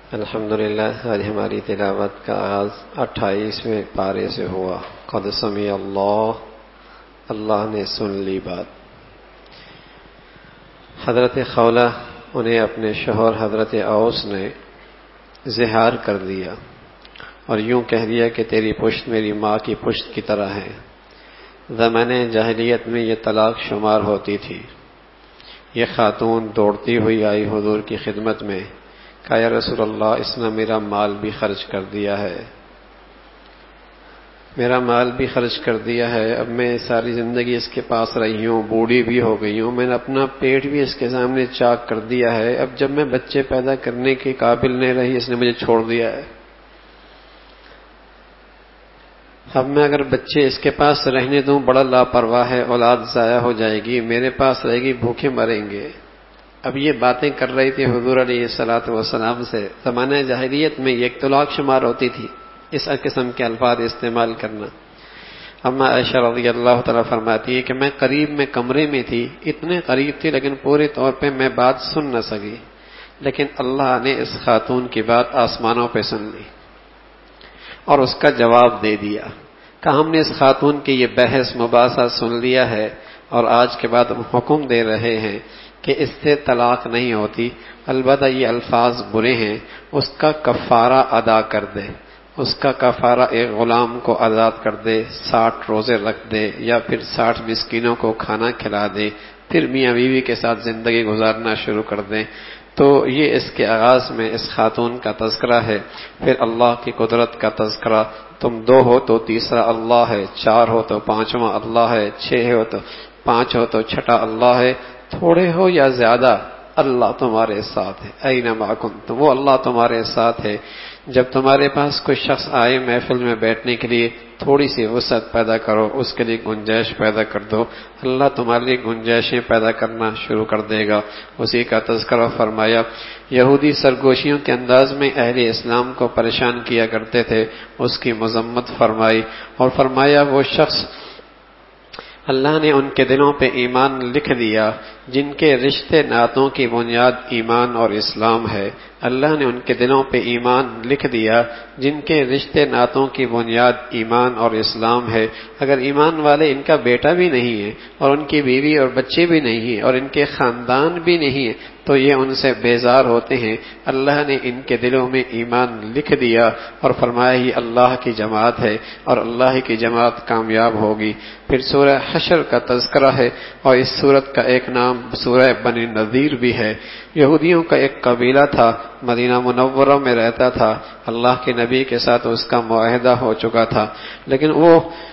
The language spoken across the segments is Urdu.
الحمدللہ آج ہماری تلاوت کا آغاز 28ویں پارے سے ہوا۔ قد سمع اللہ، اللہ نے سن لی بات۔ حضرت خولہ انہیں اپنے شوہر حضرت اوس نے زہار کر دیا اور یوں کہہ دیا کہ تیری پشت میری ماں کی پشت کی طرح ہے۔ زمانے جاہلیت میں یہ طلاق شمار ہوتی تھی۔ یہ خاتون دوڑتی ہوئی آئی حضور کی خدمت میں، کہا یا رسول اللہ، اس نے میرا مال بھی خرچ کر دیا ہے، میرا مال بھی خرچ کر دیا ہے، اب میں ساری زندگی اس کے پاس رہی ہوں، بوڑھی بھی ہو گئی ہوں، میں نے اپنا پیٹ بھی اس کے سامنے چاک کر دیا ہے، اب جب میں بچے پیدا کرنے کے قابل نہیں رہی اس نے مجھے چھوڑ دیا ہے، اب میں اگر بچے اس کے پاس رہنے دوں بڑا لاپرواہ ہے، اولاد ضائع ہو جائے گی، میرے پاس رہے گی بھوکے مریں گے۔ اب یہ باتیں کر رہی تھی حضور علیہ الصلوۃ والسلام سے۔ زمانہ جاہلیت میں یہ طلاق شمار ہوتی تھی، اس قسم کے الفاظ استعمال کرنا۔ اما عائشہ رضی اللہ تعالیٰ فرماتی ہے کہ میں قریب میں کمرے میں تھی، اتنے قریب تھی لیکن پورے طور پہ میں بات سن نہ سکی، لیکن اللہ نے اس خاتون کی بات آسمانوں پہ سن لی اور اس کا جواب دے دیا۔ کہ ہم نے اس خاتون کی یہ بحث مباحثہ سن لیا ہے اور آج کے بعد ہم حکم دے رہے ہیں کہ اس سے طلاق نہیں ہوتی، البتہ یہ الفاظ برے ہیں، اس کا کفارہ ادا کر دے، اس کا کفارہ ایک غلام کو آزاد کر دے، 60 روزے رکھ دے یا پھر 60 مسکینوں کو کھانا کھلا دے، پھر میاں بیوی کے ساتھ زندگی گزارنا شروع کر دیں۔ تو یہ اس کے آغاز میں اس خاتون کا تذکرہ ہے، پھر اللہ کی قدرت کا تذکرہ، تم 2 ہو تو تیسرا اللہ ہے، 4 ہو تو 5واں اللہ ہے، 6 ہو تو 5 ہو تو 6واں اللہ ہے، تھوڑے ہو یا زیادہ اللہ تمہارے ساتھ ہے، اینما کنتم، وہ اللہ تمہارے ساتھ ہے۔ جب تمہارے پاس کوئی شخص آئے محفل میں بیٹھنے کے لیے، تھوڑی سی وسعت پیدا کرو، اس کے لیے گنجائش پیدا کر دو، اللہ تمہارے لیے گنجائشیں پیدا کرنا شروع کر دے گا۔ اسی کا تذکرہ فرمایا۔ یہودی سرگوشیوں کے انداز میں اہل اسلام کو پریشان کیا کرتے تھے، اس کی مذمت فرمائی اور فرمایا وہ شخص اللہ نے ان کے دلوں پہ ایمان لکھ دیا جن کے رشتے ناتوں کی بنیاد ایمان اور اسلام ہے۔ اللہ نے ان کے دلوں پہ ایمان لکھ دیا جن کے رشتے ناتوں کی بنیاد ایمان اور اسلام ہے۔ اگر ایمان والے ان کا بیٹا بھی نہیں ہے اور ان کی بیوی اور بچے بھی نہیں ہیں اور ان کے خاندان بھی نہیں ہے تو یہ ان سے بیزار ہوتے ہیں۔ اللہ نے ان کے دلوں میں ایمان لکھ دیا اور فرمایا یہ اللہ کی جماعت ہے اور اللہ کی جماعت کامیاب ہوگی۔ پھر سورہ حشر کا تذکرہ ہے اور اس سورت کا ایک نام سورہ بنی نذیر بھی ہے۔ یہودیوں کا ایک قبیلہ تھا، مدینہ منورہ میں رہتا تھا، اللہ کے نبی کے ساتھ اس کا معاہدہ ہو چکا تھا، لیکن وہ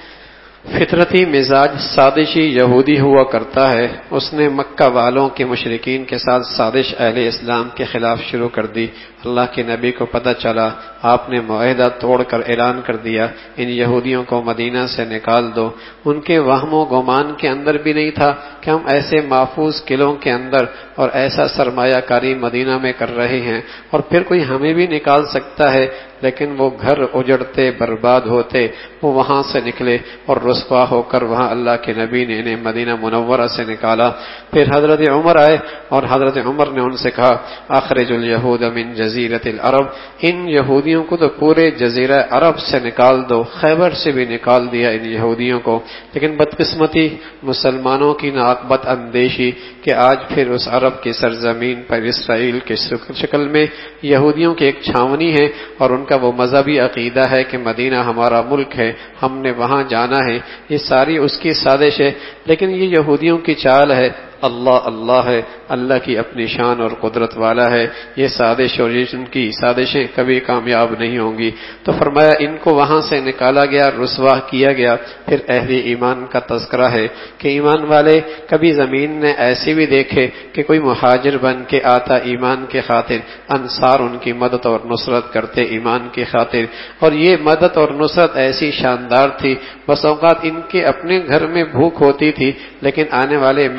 فطرتی مزاج سازشی یہودی ہوا کرتا ہے۔ اس نے مکہ والوں کے مشرکین کے ساتھ سازش اہل اسلام کے خلاف شروع کر دی۔ اللہ کے نبی کو پتہ چلا، آپ نے معاہدہ توڑ کر اعلان کر دیا ان یہودیوں کو مدینہ سے نکال دو۔ ان کے وہم و گمان کے اندر بھی نہیں تھا کہ ہم ایسے محفوظ قلعوں کے اندر اور ایسا سرمایہ کاری مدینہ میں کر رہے ہیں اور پھر کوئی ہمیں بھی نکال سکتا ہے، لیکن وہ گھر اجڑتے برباد ہوتے، وہ وہاں سے نکلے اور رسوا ہو کر وہاں اللہ کے نبی نے انہیں مدینہ منورہ سے نکالا۔ پھر حضرت عمر آئے اور حضرت عمر نے ان سے کہا اخرج الیہود من جزیرۃ العرب، ان یہودیوں کو تو پورے جزیرہ عرب سے نکال دو، خیبر سے بھی نکال دیا ان یہودیوں کو، لیکن بدقسمتی مسلمانوں کی ناقبت اندیشی کہ آج پھر اس عرب کی سرزمین پر اسرائیل کی شکل میں یہودیوں کی ایک چھاونی ہے اور ان کا وہ مذہبی عقیدہ ہے کہ مدینہ ہمارا ملک ہے، ہم نے وہاں جانا ہے، یہ ساری اس کی سازش ہے۔ لیکن یہ یہودیوں کی چال ہے، اللہ اللہ ہے، اللہ کی اپنی شان اور قدرت والا ہے، یہ سازش اور ان کی سازشیں کبھی کامیاب نہیں ہوں گی۔ تو فرمایا ان کو وہاں سے نکالا گیا، رسوا کیا گیا۔ پھر اہل ایمان کا تذکرہ ہے کہ ایمان والے کبھی زمین نے ایسی بھی دیکھے کہ کوئی مہاجر بن کے آتا ایمان کے خاطر، انصار ان کی مدد اور نصرت کرتے ایمان کی خاطر، اور یہ مدد اور نصرت ایسی شاندار تھی، بس اوقات ان کے اپنے گھر میں بھوک ہوتی تھی لیکن آنے والے مہمان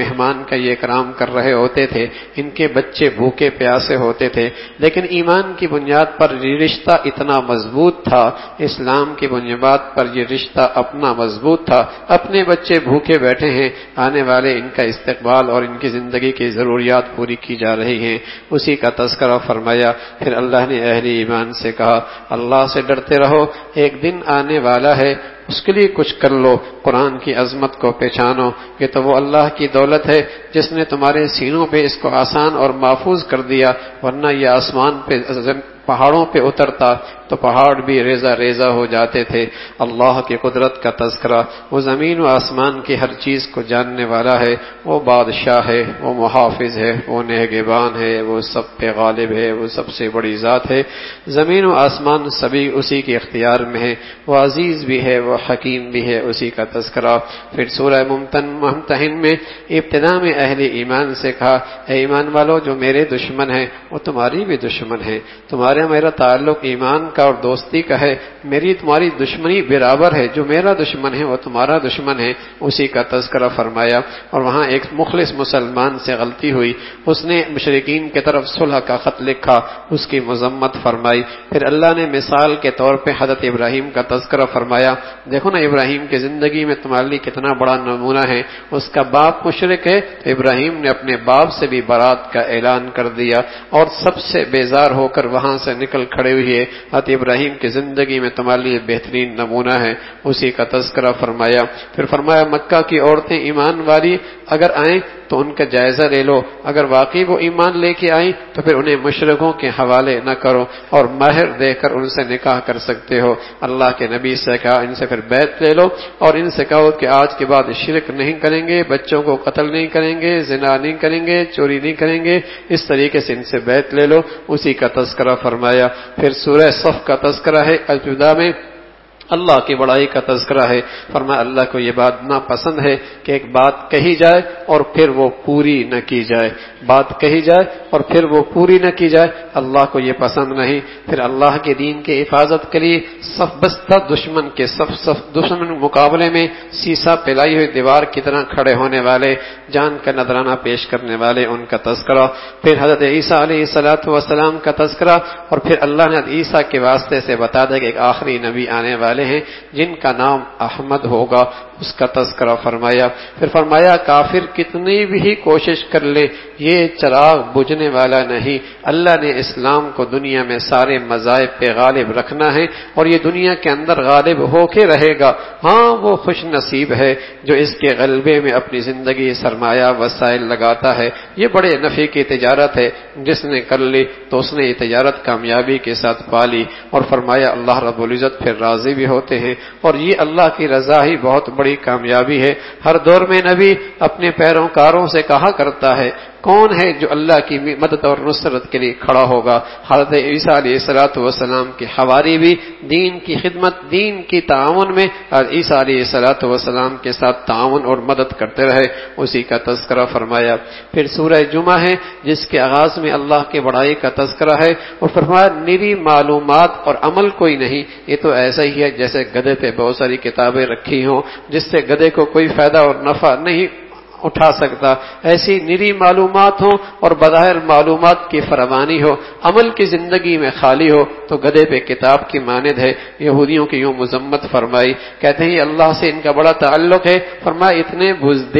کا یہ اکرام کر رہے ہوتے تھے، ان کے بچے بھوکے پیاسے ہوتے تھے، لیکن ایمان کی بنیاد پر یہ رشتہ اتنا مضبوط تھا، اسلام کی بنیاد پر یہ رشتہ اپنا مضبوط تھا۔ اپنے بچے بھوکے بیٹھے ہیں، آنے والے ان کا استقبال اور ان کی زندگی کی ضروریات پوری کی جا رہی ہیں، اسی کا تذکرہ فرمایا۔ پھر اللہ نے اہل ایمان سے کہا اللہ سے ڈرتے رہو، ایک دن آنے والا ہے، اس کے لیے کچھ کر لو، قرآن کی عظمت کو پہچانو، یہ تو وہ اللہ کی دولت ہے جس نے تمہارے سینوں پہ اس کو آسان اور محفوظ کر دیا، ورنہ یہ آسمان پہ پہاڑوں پہ اترتا تو پہاڑ بھی ریزہ ریزہ ہو جاتے تھے۔ اللہ کی قدرت کا تذکرہ، وہ زمین و آسمان کی ہر چیز کو جاننے والا ہے، وہ بادشاہ ہے، وہ محافظ ہے، وہ نگہبان ہے، وہ سب پہ غالب ہے، وہ سب سے بڑی ذات ہے، زمین و آسمان سبھی اسی کے اختیار میں ہے، وہ عزیز بھی ہے، وہ حکیم بھی ہے، اسی کا تذکرہ۔ پھر سورہ ممتحن میں ابتدا میں اہل ایمان سے کہا اے ایمان والو، جو میرے دشمن ہیں وہ تمہاری بھی دشمن ہیں، تمہارے میرا تعلق ایمان کا اور دوستی کا ہے، میری تمہاری دشمنی برابر ہے، جو میرا دشمن ہے وہ تمہارا دشمن ہے، اسی کا تذکرہ فرمایا۔ اور وہاں ایک مخلص مسلمان سے غلطی ہوئی، اس نے مشرکین کی طرف صلح کا خط لکھا، اس کی مذمت فرمائی۔ پھر اللہ نے مثال کے طور پہ حضرت ابراہیم کا تذکرہ فرمایا، دیکھو نا ابراہیم کی زندگی میں تمہارے لیے کتنا بڑا نمونہ ہے، اس کا باپ مشرک ہے تو ابراہیم نے اپنے باپ سے بھی برات کا اعلان کر دیا اور سب سے بیزار ہو کر وہاں سے نکل کھڑے ہوئے، حضرت ابراہیم کی زندگی میں تمہارے لیے بہترین نمونہ ہے، اسی کا تذکرہ فرمایا۔ پھر فرمایا مکہ کی عورتیں ایمان والی اگر آئیں تو ان کا جائزہ لے لو، اگر واقعی وہ ایمان لے کے آئیں تو پھر انہیں مشرکوں کے حوالے نہ کرو اور مہر دے کر ان سے نکاح کر سکتے ہو۔ اللہ کے نبی سے کہا ان سے پھر بیعت لے لو اور ان سے کہو کہ آج کے بعد شرک نہیں کریں گے، بچوں کو قتل نہیں کریں گے، زنا نہیں کریں گے، چوری نہیں کریں گے، اس طریقے سے ان سے بیعت لے لو، اسی کا تذکرہ فرمایا۔ پھر سورہ صف کا تذکرہ ہے، ابتدا میں اللہ کی بڑائی کا تذکرہ ہے، فرمایا اللہ کو یہ بات ناپسند ہے کہ ایک بات کہی جائے اور پھر وہ پوری نہ کی جائے، بات کہی جائے اور پھر وہ پوری نہ کی جائے، اللہ کو یہ پسند نہیں۔ پھر اللہ کے دین کی حفاظت کے لیے صف بستہ دشمن کے دشمن مقابلے میں سیسا پلائی ہوئی دیوار کی طرح کھڑے ہونے والے، جان کا نذرانہ پیش کرنے والے، ان کا تذکرہ۔ پھر حضرت عیسیٰ علیہ السلام کا تذکرہ، اور پھر اللہ نے حضرت عیسیٰ کے واسطے سے بتا دیا کہ ایک آخری نبی آنے والے ہیں جن کا نام احمد ہوگا، اس کا تذکرہ فرمایا۔ پھر فرمایا کافر کتنی بھی کوشش کر لے یہ چراغ بجھنے والا نہیں، اللہ نے اسلام کو دنیا میں سارے مذاہب پہ غالب رکھنا ہے اور یہ دنیا کے اندر غالب ہو کے رہے گا۔ ہاں وہ خوش نصیب ہے جو اس کے غلبے میں اپنی زندگی سرمایہ وسائل لگاتا ہے، یہ بڑے نفع کی تجارت ہے، جس نے کر لی تو اس نے یہ تجارت کامیابی کے ساتھ پالی۔ اور فرمایا اللہ رب العزت پھر راضی بھی ہوتے ہیں اور یہ اللہ کی رضا ہی بہت بڑی کامیابی ہے۔ ہر دور میں نبی اپنے پیروکاروں سے کہا کرتا ہے کون ہے جو اللہ کی مدد اور نصرت کے لیے کھڑا ہوگا؟ حضرت عیسیٰ علیہ السلام کے حواری بھی دین کی خدمت، دین کی تعاون میں عیسیٰ علیہ السلام کے ساتھ تعاون اور مدد کرتے رہے، اسی کا تذکرہ فرمایا۔ پھر سورہ جمعہ ہے جس کے آغاز میں اللہ کی بڑائی کا تذکرہ ہے، اور فرمایا نری معلومات اور عمل کوئی نہیں، یہ تو ایسا ہی ہے جیسے گدھے پہ بہت ساری کتابیں رکھی ہوں جس سے گدھے کو کوئی فائدہ اور نفع نہیں اٹھا سکتا، ایسی نری معلومات ہو اور بظاہر معلومات کی فراوانی ہو، عمل کی زندگی میں خالی ہو تو گدھے پہ کتاب کی مانند ہے۔ یہودیوں کی یوں مذمت فرمائی، کہتے ہیں اللہ سے ان کا بڑا تعلق ہے، فرمایا اتنے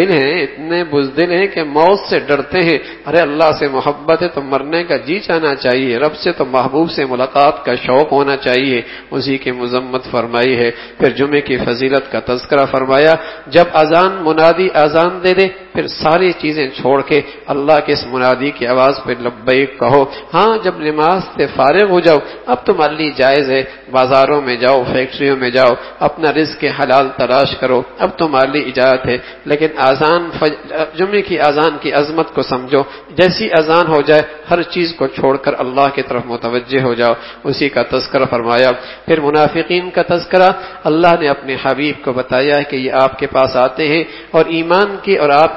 بزدل ہیں کہ موت سے ڈرتے ہیں۔ ارے اللہ سے محبت ہے تو مرنے کا جی چاہنا چاہیے، رب سے تو محبوب سے ملاقات کا شوق ہونا چاہیے، اسی کی مذمت فرمائی ہے۔ پھر جمعے کی فضیلت کا تذکرہ فرمایا، جب منادی اذان دے دے پھر ساری چیزیں چھوڑ کے اللہ کے اس منادی کی آواز پہ لبیک کہو۔ ہاں جب نماز سے فارغ ہو جاؤ اب تمہارے لیے جائز ہے بازاروں میں جاؤ، فیکٹریوں میں جاؤ، اپنا رزق حلال تلاش کرو، اب تمہارے لیے اجازت ہے، لیکن جمعے کی اذان کی عظمت کو سمجھو، جیسی اذان ہو جائے ہر چیز کو چھوڑ کر اللہ کی طرف متوجہ ہو جاؤ، اسی کا تذکرہ فرمایا۔ پھر منافقین کا تذکرہ، اللہ نے اپنے حبیب کو بتایا ہے کہ یہ آپ کے پاس آتے ہیں اور ایمان کی اور آپ کی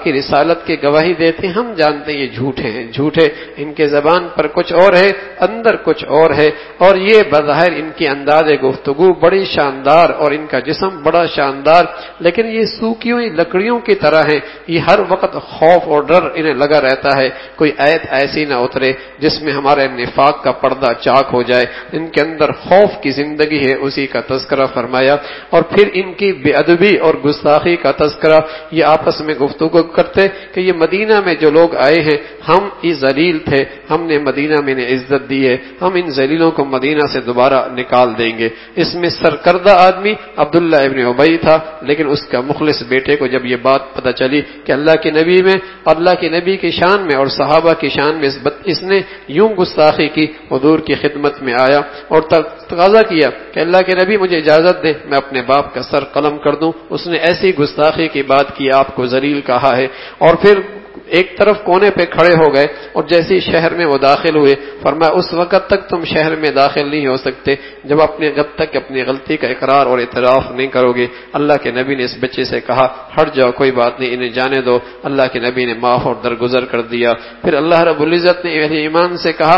کی رسالت کی گواہی دیتے ہیں، ہم جانتے ہیں یہ جھوٹے ہیں، جھوٹے، ان کے زبان پر کچھ اور ہے، اندر کچھ اور ہے، اور یہ بظاہر ان کی انداز گفتگو بڑی شاندار اور ان کا جسم بڑا شاندار، لیکن یہ سوکھی ہوئی لکڑیوں کی طرح ہیں، یہ ہر وقت خوف اور ڈر انہیں لگا رہتا ہے، کوئی آیت ایسی نہ اترے جس میں ہمارے نفاق کا پردہ چاک ہو جائے، ان کے اندر خوف کی زندگی ہے، اسی کا تذکرہ فرمایا، اور پھر ان کی بے ادبی اور گستاخی کا تذکرہ، یہ آپس میں گفتگو کرتے کہ یہ مدینہ میں جو لوگ آئے ہیں ہم یہ ذلیل تھے، ہم نے مدینہ میں انہیں عزت دی ہے، ہم ان ذلیلوں کو مدینہ سے دوبارہ نکال دیں گے۔ اس میں سرکردہ آدمی عبداللہ ابن ابی تھا، لیکن اس کا مخلص بیٹے کو جب یہ بات پتہ چلی کہ اللہ کے نبی میں، اللہ کے نبی کی شان میں اور صحابہ کی شان میں اس نے یوں گستاخی کی، حضور کی خدمت میں آیا اور تقاضا کیا کہ اللہ کے نبی مجھے اجازت دیں میں اپنے باپ کا سر قلم کر دوں۔ اس نے ایسی گستاخی کی بات کی، آپ کو ذلیل کہا ہے، اور پھر ایک طرف کونے پہ کھڑے ہو گئے، اور جیسے ہی شہر میں وہ داخل ہوئے فرمایا اس وقت تک تم شہر میں داخل نہیں ہو سکتے جب تک اپنی غلطی کا اقرار اور اعتراف نہیں کرو گے۔ اللہ کے نبی نے اس بچے سے کہا ہٹ جاؤ، کوئی بات نہیں، انہیں جانے دو۔ اللہ کے نبی نے معاف اور درگزر کر دیا۔ پھر اللہ رب العزت نے اہل ایمان سے کہا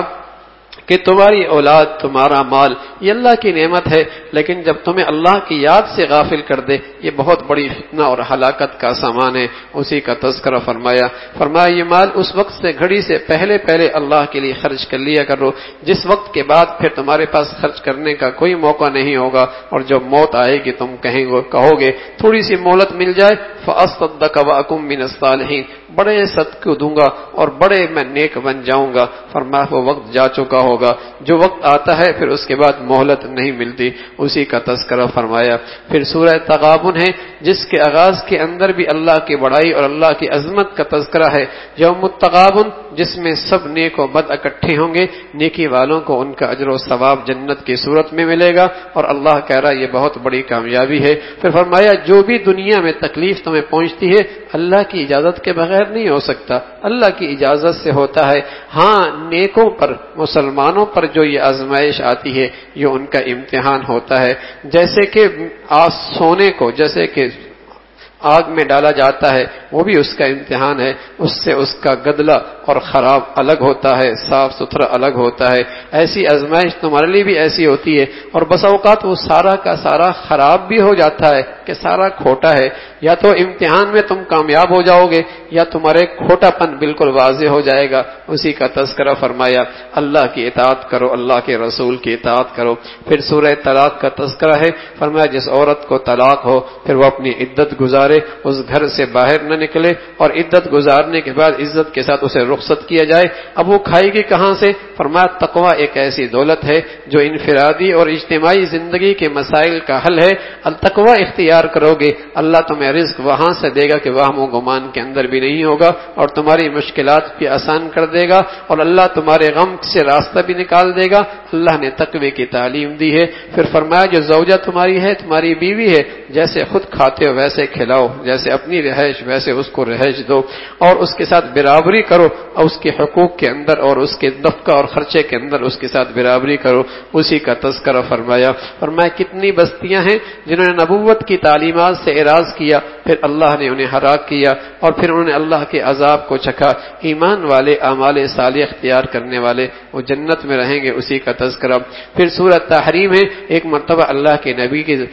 کہ تمہاری اولاد، تمہارا مال یہ اللہ کی نعمت ہے، لیکن جب تمہیں اللہ کی یاد سے غافل کر دے یہ بہت بڑی فتنہ اور ہلاکت کا سامان ہے، اسی کا تذکرہ فرمایا یہ مال اس وقت سے گھڑی سے پہلے اللہ کے لیے خرچ کر لیا کرو جس وقت کے بعد پھر تمہارے پاس خرچ کرنے کا کوئی موقع نہیں ہوگا، اور جب موت آئے گی تم کہو گے تھوڑی سی مہلت مل جائے فاصدق واکم من الصالحین، بڑے صدقے دوں گا اور بڑے میں نیک بن جاؤں گا۔ فرمایا وہ وقت جا چکا ہوگا، جو وقت آتا ہے پھر اس کے بعد مہلت نہیں ملتی، اسی کا تذکرہ فرمایا۔ پھر سورہ تغابن ہے جس کے آغاز کے اندر بھی اللہ کی بڑائی اور اللہ کی عظمت کا تذکرہ ہے، یوم التغابن جس میں سب نیک و بد اکٹھے ہوں گے، نیکی والوں کو ان کا اجر و ثواب جنت کی صورت میں ملے گا، اور اللہ کہہ رہا یہ بہت بڑی کامیابی ہے۔ پھر فرمایا جو بھی دنیا میں تکلیف تمہیں پہنچتی ہے اللہ کی اجازت کے بغیر نہیں ہو سکتا، اللہ کی اجازت سے ہوتا ہے۔ ہاں نیکوں پر، مسلمانوں پر جو یہ آزمائش آتی ہے یہ ان کا امتحان ہوتا ہے، جیسے کہ سونے کو جیسے کہ آگ میں ڈالا جاتا ہے وہ بھی اس کا امتحان ہے، اس سے اس کا گدلا اور خراب الگ ہوتا ہے، صاف ستھرا الگ ہوتا ہے۔ ایسی آزمائش تمہارے لیے بھی ایسی ہوتی ہے، اور بس اوقات وہ سارا کا سارا خراب بھی ہو جاتا ہے کہ سارا کھوٹا ہے، یا تو امتحان میں تم کامیاب ہو جاؤ گے یا تمہارے کھوٹا پن بالکل واضح ہو جائے گا، اسی کا تذکرہ فرمایا اللہ کی اطاعت کرو، اللہ کے رسول کی اطاعت کرو۔ پھر سورہ طلاق کا تذکرہ ہے، فرمایا جس عورت کو طلاق ہو پھر وہ اپنی عدت گزارے، اس گھر سے باہر نہ نکلے، اور عدت گزارنے کے بعد عزت کے ساتھ اسے رخصت کیا جائے۔ اب وہ کھائے گی کہاں سے؟ فرمایا تقوی ایک ایسی دولت ہے جو انفرادی اور اجتماعی زندگی کے مسائل کا حل ہے، التقوی اختیار کرو گے اللہ تمہیں رزق وہاں سے دے گا کہ وہم و گمان کے اندر بھی نہیں ہوگا، اور تمہاری مشکلات بھی آسان کر دے گا، اور اللہ تمہارے غم سے راستہ بھی نکال دے گا۔ اللہ نے تقوی کی تعلیم دی ہے۔ پھر فرمایا جو زوجہ تمہاری ہے، تمہاری بیوی ہے، جیسے خود کھاتے ہو ویسے کھلاؤ، جیسے اپنی رہائش ویسے اس کو رہائش دو، اور اس کے ساتھ برابری کرو، اور اس کے حقوق کے اندر اور اس کے نفقہ اور خرچے کے اندر اس کے ساتھ برابری کرو، اسی کا تذکرہ فرمایا۔ کتنی بستیاں ہیں جنہوں نے نبوت کی تعلیمات سے اعراض کیا، پھر اللہ نے انہیں ہلاک کیا، اور پھر انہوں نے اللہ کے عذاب کو چکھا۔ ایمان والے، اعمال صالح اختیار کرنے والے وہ جنت میں رہیں گے، اسی کا تذکرہ۔ پھر سورہ تحریم ہے، ایک مرتبہ اللہ کے نبی کی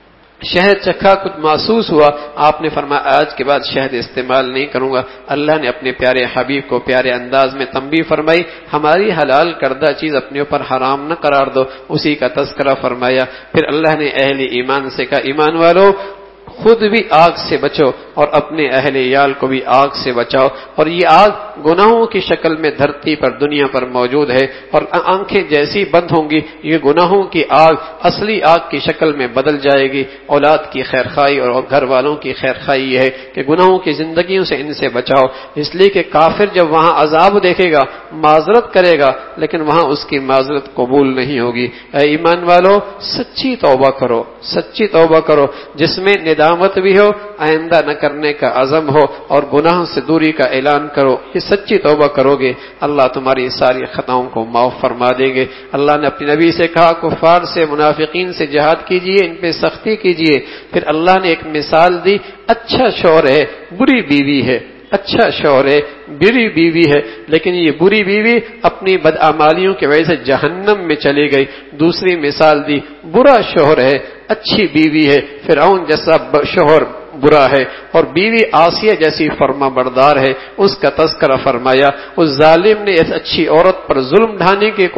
شہد چکھا، کچھ محسوس ہوا، آپ نے فرمایا آج کے بعد شہد استعمال نہیں کروں گا۔ اللہ نے اپنے پیارے حبیب کو پیارے انداز میں تنبیہ فرمائی، ہماری حلال کردہ چیز اپنے اوپر حرام نہ قرار دو، اسی کا تذکرہ فرمایا۔ پھر اللہ نے اہل ایمان سے کہا ایمان والو خود بھی آگ سے بچو اور اپنے اہل عیال کو بھی آگ سے بچاؤ، اور یہ آگ گناہوں کی شکل میں دھرتی پر دنیا پر موجود ہے، اور آنکھیں جیسی بند ہوں گی یہ گناہوں کی آگ اصلی آگ کی شکل میں بدل جائے گی۔ اولاد کی خیرخواہی اور گھر والوں کی خیرخواہی یہ ہے کہ گناہوں کی زندگیوں سے ان سے بچاؤ، اس لیے کہ کافر جب وہاں عذاب دیکھے گا معذرت کرے گا لیکن وہاں اس کی معذرت قبول نہیں ہوگی۔ اے ایمان والو سچی توبہ کرو، سچی توبہ کرو جس میں ندامت بھی ہو، آئندہ نہ کرنے کا عزم ہو، اور گناہوں سے دوری کا اعلان کرو۔ یہ سچی توبہ کرو گے اللہ تمہاری ساری خطاؤں کو معاف فرما دیں گے۔ اللہ نے اپنے نبی سے کہا کفار سے، منافقین سے جہاد کیجئے، ان پہ سختی کیجئے۔ پھر اللہ نے ایک مثال دی، اچھا شوہر ہے، بری بیوی ہے، اچھا شوہر ہے، بری بیوی ہے، لیکن یہ بری بیوی اپنی بدعمالیوں کی وجہ سے جہنم میں چلی گئی۔ دوسری مثال دی، برا شوہر ہے، اچھی بیوی ہے، فرعون جیسا شوہر برا ہے اور بیوی آسیہ جیسی فرما بردار ہے، اس کا تذکرہ فرمایا۔ اس ظالم نے اس اچھی عورت پر ظلم ڈھانے کی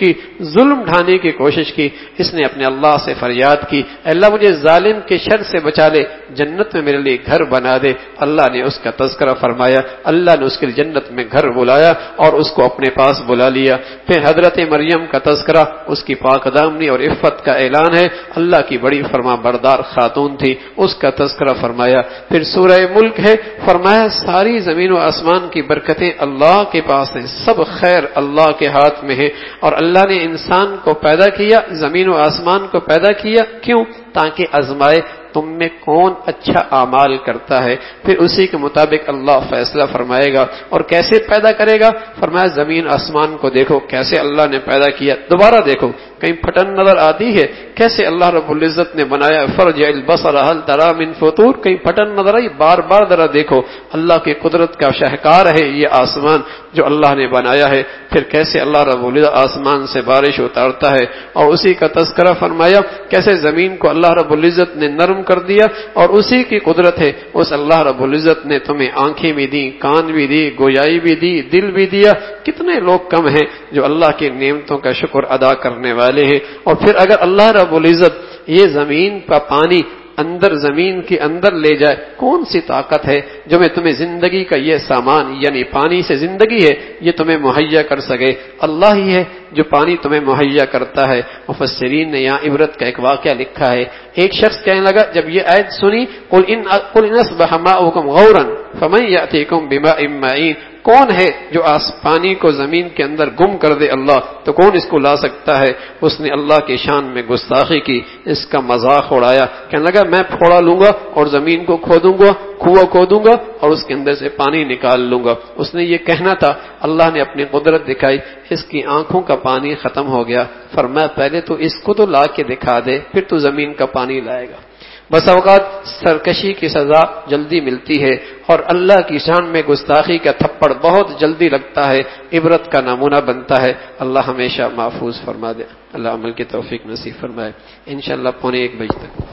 کوشش کی، اس نے اپنے اللہ سے فریاد کی، اللہ مجھے ظالم کے شر سے بچا لے، جنت میں میرے لیے گھر بنا دے۔ اللہ نے اس کا تذکرہ فرمایا، اللہ نے اس کے جنت میں گھر بلایا اور اس کو اپنے پاس بلا لیا۔ پھر حضرت مریم کا تذکرہ، اس کی پاک دامنی اور عفت کا اعلان ہے، اللہ کی بڑی فرما بردار خاتون تھی، اس کا تذکرہ فرمایا۔ پھر سورہ ملک ہے، فرمایا ساری زمین و آسمان کی برکتیں اللہ کے پاس ہیں، سب خیر اللہ کے ہاتھ میں ہے، اور اللہ نے انسان کو پیدا کیا، زمین و آسمان کو پیدا کیا، کیوں؟ تاکہ آزمائے تم میں کون اچھا اعمال کرتا ہے، پھر اسی کے مطابق اللہ فیصلہ فرمائے گا۔ اور کیسے پیدا کرے گا؟ فرمایا زمین آسمان کو دیکھو کیسے اللہ نے پیدا کیا، دوبارہ دیکھو کہیں پھٹن نظر آتی ہے؟ کیسے اللہ رب العزت نے بنایا، فرجع البصر هل ترى من فطور، کہیں پھٹن نظر آئی؟ بار بار ذرا دیکھو، اللہ کی قدرت کا شاہکار ہے یہ آسمان جو اللہ نے بنایا ہے۔ پھر کیسے اللہ رب العزت آسمان سے بارش اتارتا ہے، اور اسی کا تذکرہ فرمایا کیسے زمین کو اللہ رب العزت نے نرم کر دیا، اور اسی کی قدرت ہے، اس اللہ رب العزت نے تمہیں آنکھیں بھی دی، کان بھی دی، گویائی بھی دی، دل بھی دیا۔ کتنے لوگ کم ہیں جو اللہ کی نعمتوں کا شکر ادا کرنے والے ہیں۔ اور پھر اگر اللہ رب العزت یہ زمین کا پانی اندر زمین کے اندر لے جائے، کون سی طاقت ہے جو میں تمہیں زندگی کا یہ سامان یعنی پانی سے زندگی ہے یہ تمہیں مہیا کر سکے؟ اللہ ہی ہے جو پانی تمہیں مہیا کرتا ہے۔ مفسرین نے یہاں عبرت کا ایک واقعہ لکھا ہے، ایک شخص کہنے لگا جب یہ آیت سنی، قل ان اصبح ماؤکم غورا فمن یاتیکم بماء معین، کون ہے جو پانی کو زمین کے اندر گم کر دے؟ اللہ، تو کون اس کو لا سکتا ہے؟ اس نے اللہ کی شان میں گستاخی کی، اس کا مذاق اڑایا، کہنے لگا میں پھوڑا لوں گا اور زمین کو کھودوں گا، کنواں کھودوں گا اور اس کے اندر سے پانی نکال لوں گا۔ اس نے یہ کہنا تھا، اللہ نے اپنی قدرت دکھائی، اس کی آنکھوں کا پانی ختم ہو گیا۔ فرمایا پہلے تو اس کو تو لا کے دکھا دے، پھر تو زمین کا پانی لائے گا۔ بس اوقات سرکشی کی سزا جلدی ملتی ہے اور اللہ کی شان میں گستاخی کا تھپڑ بہت جلدی لگتا ہے، عبرت کا نمونہ بنتا ہے۔ اللہ ہمیشہ محفوظ فرما دے، اللہ عمل کی توفیق نصیب فرمائے۔ انشاءاللہ 1:45 تک